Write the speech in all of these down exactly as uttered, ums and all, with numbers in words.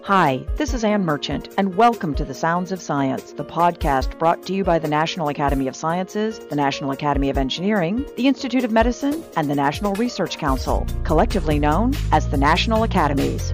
Hi, this is Ann Merchant, and welcome to The Sounds of Science, the podcast brought to you by the National Academy of Sciences, the National Academy of Engineering, the Institute of Medicine, and the National Research Council, collectively known as the National Academies.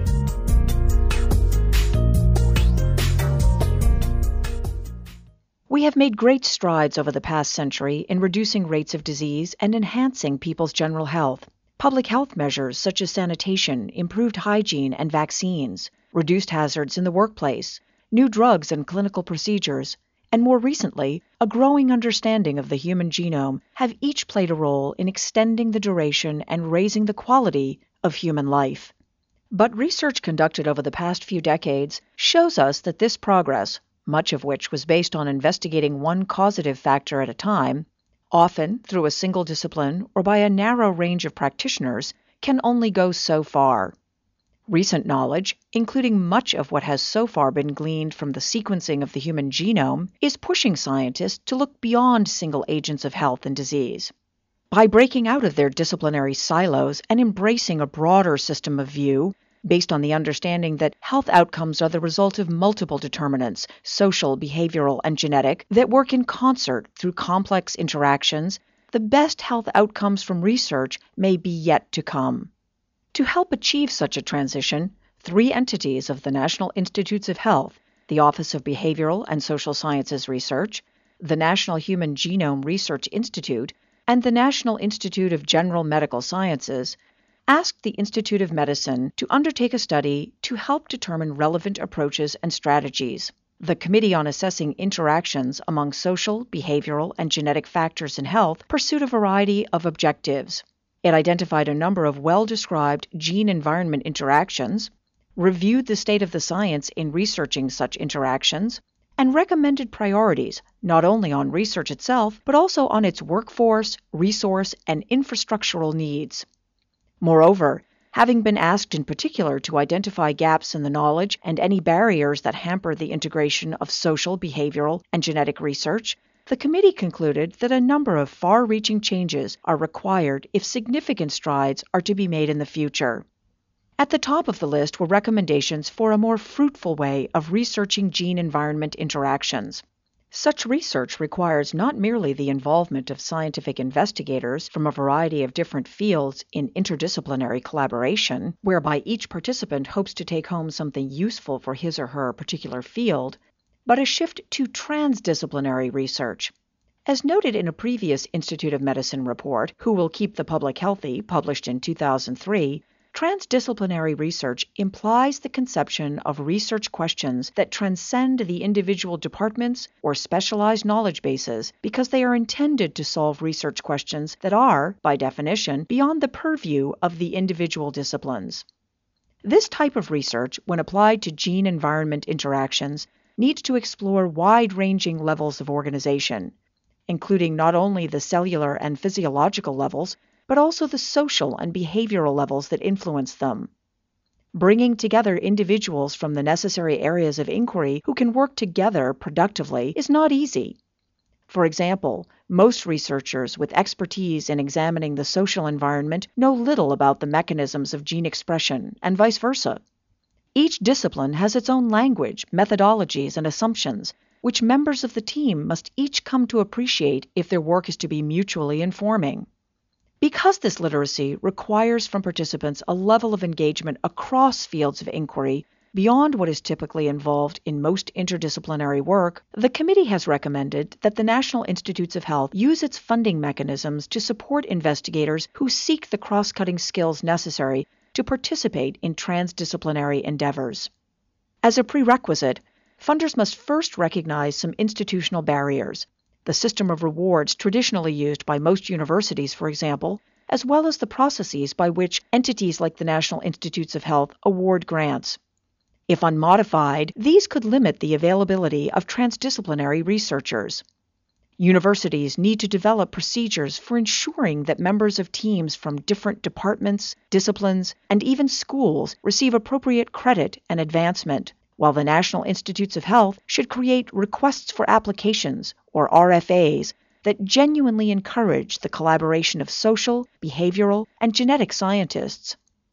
We have made great strides over the past century in reducing rates of disease and enhancing people's general health. Public health measures such as sanitation, improved hygiene, and vaccines, reduced hazards in the workplace, new drugs and clinical procedures, and more recently, a growing understanding of the human genome have each played a role in extending the duration and raising the quality of human life. But research conducted over the past few decades shows us that this progress, much of which was based on investigating one causative factor at a time, often through a single discipline or by a narrow range of practitioners, can only go so far. Recent knowledge, including much of what has so far been gleaned from the sequencing of the human genome, is pushing scientists to look beyond single agents of health and disease. By breaking out of their disciplinary silos and embracing a broader system of view, based on the understanding that health outcomes are the result of multiple determinants, social, behavioral, and genetic, that work in concert through complex interactions, the best health outcomes from research may be yet to come. To help achieve such a transition, three entities of the National Institutes of Health, the Office of Behavioral and Social Sciences Research, the National Human Genome Research Institute, and the National Institute of General Medical Sciences, asked the Institute of Medicine to undertake a study to help determine relevant approaches and strategies. The Committee on Assessing Interactions among Social, Behavioral, and Genetic Factors in Health pursued a variety of objectives. It identified a number of well-described gene-environment interactions, reviewed the state of the science in researching such interactions, and recommended priorities not only on research itself, but also on its workforce, resource, and infrastructural needs. Moreover, having been asked in particular to identify gaps in the knowledge and any barriers that hamper the integration of social, behavioral, and genetic research, the committee concluded that a number of far-reaching changes are required if significant strides are to be made in the future. At the top of the list were recommendations for a more fruitful way of researching gene-environment interactions. Such research requires not merely the involvement of scientific investigators from a variety of different fields in interdisciplinary collaboration, whereby each participant hopes to take home something useful for his or her particular field, but a shift to transdisciplinary research. As noted in a previous Institute of Medicine report, Who Will Keep the Public Healthy, published in two thousand three, transdisciplinary research implies the conception of research questions that transcend the individual departments or specialized knowledge bases because they are intended to solve research questions that are, by definition, beyond the purview of the individual disciplines. This type of research, when applied to gene-environment interactions, needs to explore wide-ranging levels of organization, including not only the cellular and physiological levels, but also the social and behavioral levels that influence them. Bringing together individuals from the necessary areas of inquiry who can work together productively is not easy. For example, most researchers with expertise in examining the social environment know little about the mechanisms of gene expression, and vice versa. Each discipline has its own language, methodologies, and assumptions, which members of the team must each come to appreciate if their work is to be mutually informing. Because this literacy requires from participants a level of engagement across fields of inquiry beyond what is typically involved in most interdisciplinary work, the committee has recommended that the National Institutes of Health use its funding mechanisms to support investigators who seek the cross-cutting skills necessary to participate in transdisciplinary endeavors. As a prerequisite, funders must first recognize some institutional barriers, the system of rewards traditionally used by most universities, for example, as well as the processes by which entities like the National Institutes of Health award grants. If unmodified, these could limit the availability of transdisciplinary researchers. Universities need to develop procedures for ensuring that members of teams from different departments, disciplines, and even schools receive appropriate credit and advancement, while the National Institutes of Health should create requests for applications, or R F As, that genuinely encourage the collaboration of social, behavioral, and genetic scientists.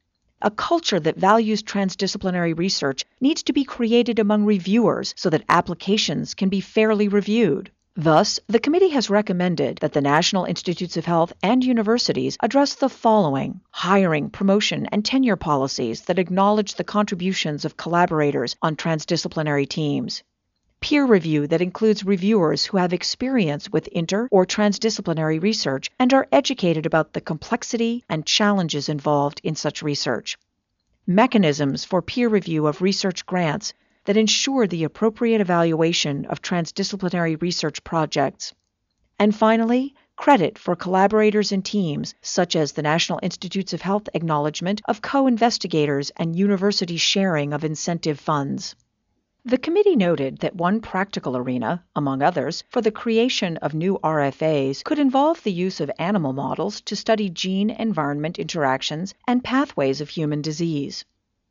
A culture that values transdisciplinary research needs to be created among reviewers so that applications can be fairly reviewed. Thus, the committee has recommended that the National Institutes of Health and universities address the following: hiring, promotion, and tenure policies that acknowledge the contributions of collaborators on transdisciplinary teams. Peer review that includes reviewers who have experience with inter- or transdisciplinary research and are educated about the complexity and challenges involved in such research. Mechanisms for peer review of research grants that ensure the appropriate evaluation of transdisciplinary research projects. And finally, credit for collaborators and teams, such as the National Institutes of Health acknowledgement of co-investigators and university sharing of incentive funds. The committee noted that one practical arena, among others, for the creation of new R F As could involve the use of animal models to study gene-environment interactions and pathways of human disease.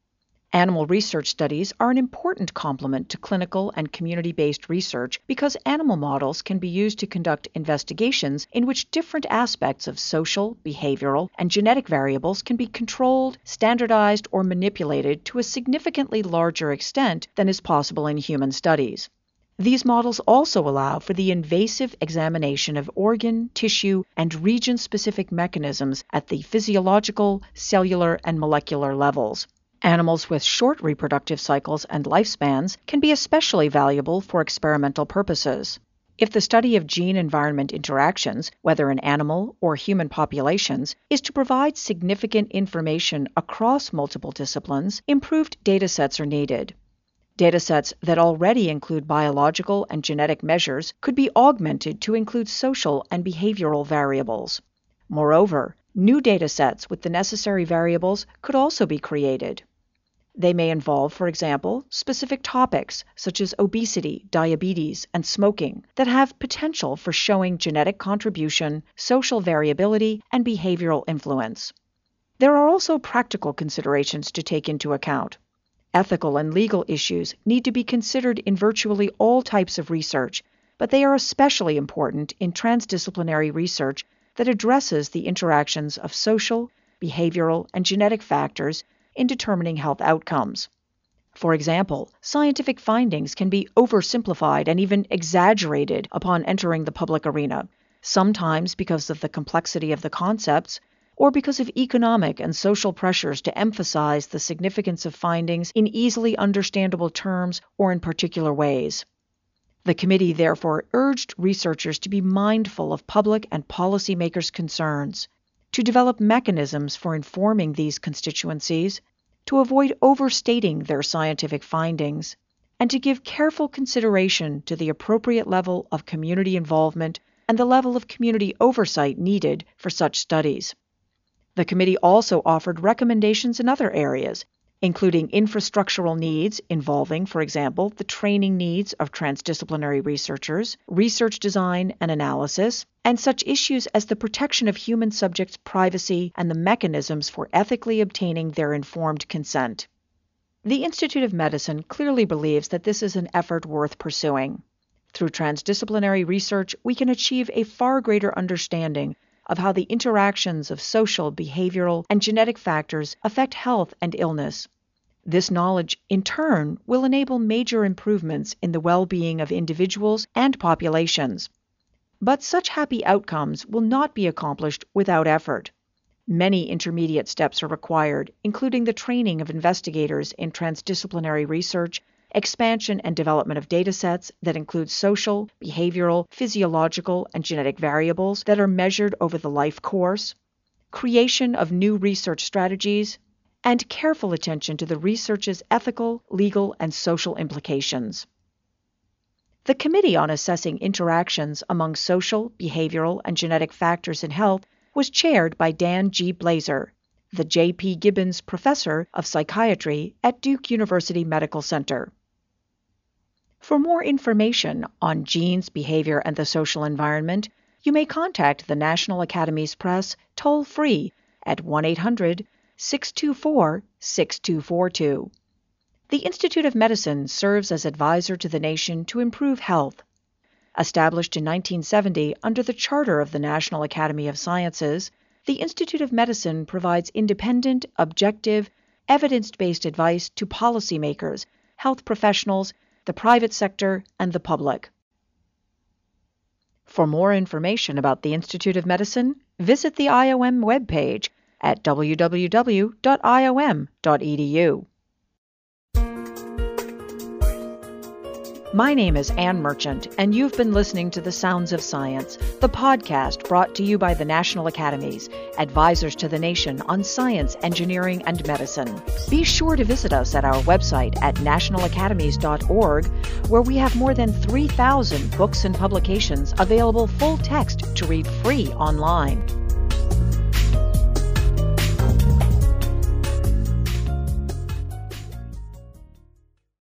Animal research studies are an important complement to clinical and community-based research because animal models can be used to conduct investigations in which different aspects of social, behavioral, and genetic variables can be controlled, standardized, or manipulated to a significantly larger extent than is possible in human studies. These models also allow for the invasive examination of organ, tissue, and region-specific mechanisms at the physiological, cellular, and molecular levels. Animals with short reproductive cycles and lifespans can be especially valuable for experimental purposes. If the study of gene-environment interactions, whether in animal or human populations, is to provide significant information across multiple disciplines, improved datasets are needed. Datasets that already include biological and genetic measures could be augmented to include social and behavioral variables. Moreover, new datasets with the necessary variables could also be created. They may involve, for example, specific topics such as obesity, diabetes, and smoking that have potential for showing genetic contribution, social variability, and behavioral influence. There are also practical considerations to take into account. Ethical and legal issues need to be considered in virtually all types of research, but they are especially important in transdisciplinary research that addresses the interactions of social, behavioral, and genetic factors in determining health outcomes. For example, scientific findings can be oversimplified and even exaggerated upon entering the public arena, sometimes because of the complexity of the concepts, or because of economic and social pressures to emphasize the significance of findings in easily understandable terms or in particular ways. The committee therefore urged researchers to be mindful of public and policymakers' concerns, to develop mechanisms for informing these constituencies, to avoid overstating their scientific findings, and to give careful consideration to the appropriate level of community involvement and the level of community oversight needed for such studies. The committee also offered recommendations in other areas, including infrastructural needs involving, for example, the training needs of transdisciplinary researchers, research design and analysis, and such issues as the protection of human subjects' privacy and the mechanisms for ethically obtaining their informed consent. The Institute of Medicine clearly believes that this is an effort worth pursuing. Through transdisciplinary research, we can achieve a far greater understanding of how the interactions of social, behavioral, and genetic factors affect health and illness. This knowledge, in turn, will enable major improvements in the well-being of individuals and populations. But such happy outcomes will not be accomplished without effort. Many intermediate steps are required, including the training of investigators in transdisciplinary research, expansion and development of datasets that include social, behavioral, physiological, and genetic variables that are measured over the life course, creation of new research strategies, and careful attention to the research's ethical, legal, and social implications. The Committee on Assessing Interactions among Social, Behavioral, and Genetic Factors in Health was chaired by Dan G. Blazer, the J P Gibbons Professor of Psychiatry at Duke University Medical Center. For more information on genes, behavior, and the social environment, you may contact the National Academies Press toll-free at one eight hundred, six two four, six two four two. The Institute of Medicine serves as advisor to the nation to improve health. Established in nineteen seventy under the Charter of the National Academy of Sciences, the Institute of Medicine provides independent, objective, evidence-based advice to policymakers, health professionals, the private sector, and the public. For more information about the Institute of Medicine, visit the I O M webpage at w w w dot i o m dot e d u. My name is Anne Merchant, and you've been listening to The Sounds of Science, the podcast brought to you by the National Academies, advisors to the nation on science, engineering, and medicine. Be sure to visit us at our website at national academies dot org, where we have more than three thousand books and publications available full text to read free online.